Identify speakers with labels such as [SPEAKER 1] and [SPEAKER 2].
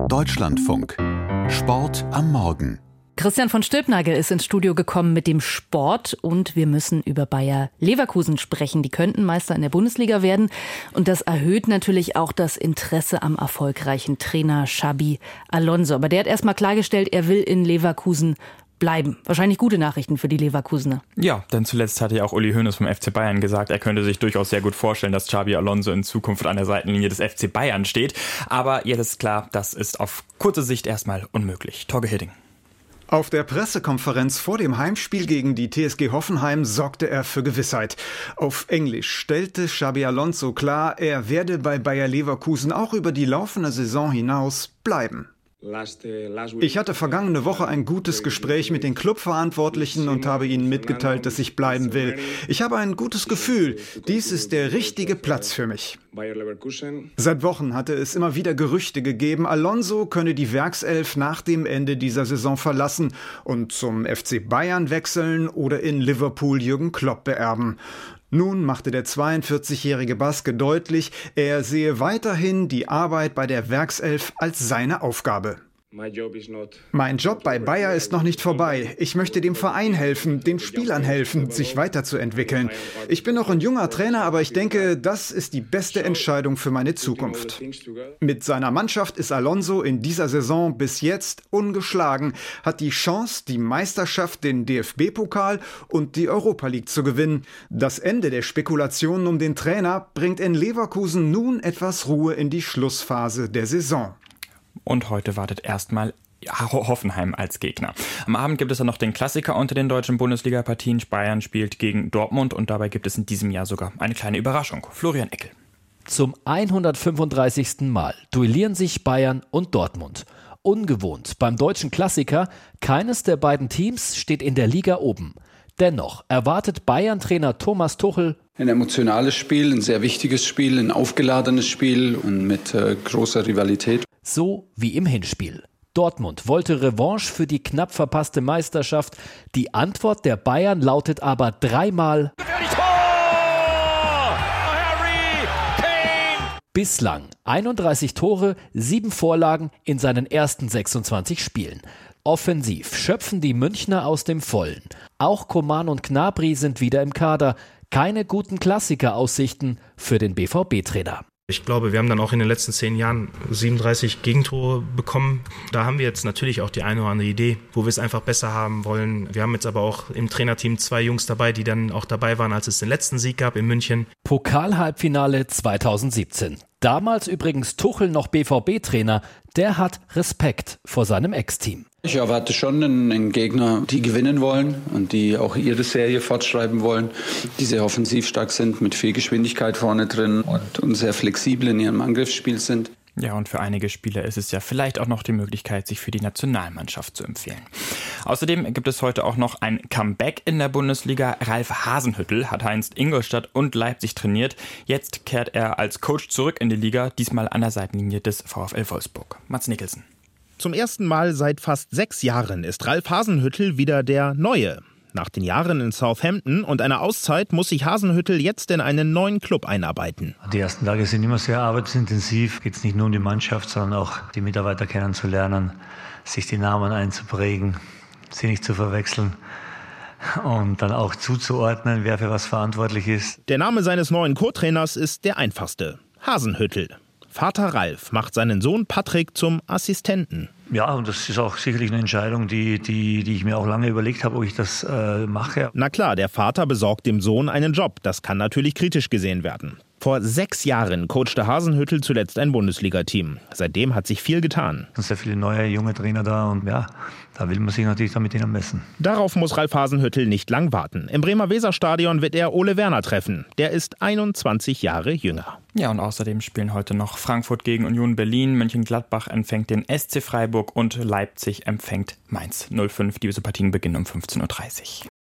[SPEAKER 1] Deutschlandfunk. Sport am Morgen.
[SPEAKER 2] Christian von Stülpnagel ist ins Studio gekommen mit dem Sport und wir müssen über Bayer Leverkusen sprechen. Die könnten Meister in der Bundesliga werden und das erhöht natürlich auch das Interesse am erfolgreichen Trainer Xabi Alonso. Aber der hat erst mal klargestellt, er will in Leverkusen bleiben. Wahrscheinlich gute Nachrichten für die Leverkusener.
[SPEAKER 3] Ja, denn zuletzt hatte ja auch Uli Hoeneß vom FC Bayern gesagt, er könnte sich durchaus sehr gut vorstellen, dass Xabi Alonso in Zukunft an der Seitenlinie des FC Bayern steht. Aber jetzt ist klar, das ist auf kurze Sicht erstmal unmöglich. Torge Hidding.
[SPEAKER 4] Auf der Pressekonferenz vor dem Heimspiel gegen die TSG Hoffenheim sorgte er für Gewissheit. Auf Englisch stellte Xabi Alonso klar, er werde bei Bayer Leverkusen auch über die laufende Saison hinaus bleiben. Ich hatte vergangene Woche ein gutes Gespräch mit den Clubverantwortlichen und habe ihnen mitgeteilt, dass ich bleiben will. Ich habe ein gutes Gefühl. Dies ist der richtige Platz für mich. Seit Wochen hatte es immer wieder Gerüchte gegeben, Alonso könne die Werkself nach dem Ende dieser Saison verlassen und zum FC Bayern wechseln oder in Liverpool Jürgen Klopp beerben. Nun machte der 42-jährige Baske deutlich, er sehe weiterhin die Arbeit bei der Werkself als seine Aufgabe. Mein Job bei Bayer ist noch nicht vorbei. Ich möchte dem Verein helfen, den Spielern helfen, sich weiterzuentwickeln. Ich bin noch ein junger Trainer, aber ich denke, das ist die beste Entscheidung für meine Zukunft. Mit seiner Mannschaft ist Alonso in dieser Saison bis jetzt ungeschlagen, hat die Chance, die Meisterschaft, den DFB-Pokal und die Europa League zu gewinnen. Das Ende der Spekulationen um den Trainer bringt in Leverkusen nun etwas Ruhe in die Schlussphase der Saison.
[SPEAKER 3] Und heute wartet erstmal Hoffenheim als Gegner. Am Abend gibt es dann noch den Klassiker unter den deutschen Bundesliga-Partien. Bayern spielt gegen Dortmund und dabei gibt es in diesem Jahr sogar eine kleine Überraschung. Florian Eckel.
[SPEAKER 5] Zum 135. Mal duellieren sich Bayern und Dortmund. Ungewohnt beim deutschen Klassiker, keines der beiden Teams steht in der Liga oben. Dennoch erwartet Bayern-Trainer Thomas Tuchel
[SPEAKER 6] ein emotionales Spiel, ein sehr wichtiges Spiel, ein aufgeladenes Spiel und mit großer Rivalität.
[SPEAKER 5] So wie im Hinspiel. Dortmund wollte Revanche für die knapp verpasste Meisterschaft. Die Antwort der Bayern lautet aber dreimal bislang 31 Tore, 7 Vorlagen in seinen ersten 26 Spielen. Offensiv schöpfen die Münchner aus dem Vollen. Auch Coman und Gnabry sind wieder im Kader. Keine guten Klassikeraussichten für den BVB-Trainer.
[SPEAKER 7] Ich glaube, wir haben dann auch in den letzten 10 Jahren 37 Gegentore bekommen. Da haben wir jetzt natürlich auch die eine oder andere Idee, wo wir es einfach besser haben wollen. Wir haben jetzt aber auch im Trainerteam 2 Jungs dabei, die dann auch dabei waren, als es den letzten Sieg gab in München.
[SPEAKER 5] Pokal-Halbfinale 2017. Damals übrigens Tuchel noch BVB-Trainer. Der hat Respekt vor seinem Ex-Team.
[SPEAKER 6] Ich erwarte schon einen Gegner, die gewinnen wollen und die auch ihre Serie fortschreiben wollen, die sehr offensiv stark sind, mit viel Geschwindigkeit vorne drin und sehr flexibel in ihrem Angriffsspiel sind.
[SPEAKER 3] Ja, und für einige Spieler ist es ja vielleicht auch noch die Möglichkeit, sich für die Nationalmannschaft zu empfehlen. Außerdem gibt es heute auch noch ein Comeback in der Bundesliga. Ralf Hasenhüttl hat einst Ingolstadt und Leipzig trainiert. Jetzt kehrt er als Coach zurück in die Liga, diesmal an der Seitenlinie des VfL Wolfsburg. Mats Nicholson.
[SPEAKER 8] Zum ersten Mal seit fast 6 Jahren ist Ralf Hasenhüttl wieder der Neue. Nach den Jahren in Southampton und einer Auszeit muss sich Hasenhüttl jetzt in einen neuen Club einarbeiten.
[SPEAKER 9] Die ersten Tage sind immer sehr arbeitsintensiv. Geht es nicht nur um die Mannschaft, sondern auch die Mitarbeiter kennenzulernen, sich die Namen einzuprägen, sie nicht zu verwechseln und dann auch zuzuordnen, wer für was verantwortlich ist.
[SPEAKER 8] Der Name seines neuen Co-Trainers ist der einfachste: Hasenhüttl. Vater Ralf macht seinen Sohn Patrick zum Assistenten.
[SPEAKER 9] Ja, und das ist auch sicherlich eine Entscheidung, die ich mir auch lange überlegt habe, ob ich das mache.
[SPEAKER 8] Na klar, der Vater besorgt dem Sohn einen Job. Das kann natürlich kritisch gesehen werden. Vor 6 Jahren coachte Hasenhüttl zuletzt ein Bundesliga-Team. Seitdem hat sich viel getan.
[SPEAKER 9] Es sind sehr viele neue, junge Trainer da und ja, da will man sich natürlich dann mit ihnen messen.
[SPEAKER 8] Darauf muss Ralf Hasenhüttl nicht lang warten. Im Bremer Weserstadion wird er Ole Werner treffen. Der ist 21 Jahre jünger.
[SPEAKER 3] Ja, und außerdem spielen heute noch Frankfurt gegen Union Berlin, Mönchengladbach empfängt den SC Freiburg und Leipzig empfängt Mainz 05. Diese Partien beginnen um 15:30 Uhr.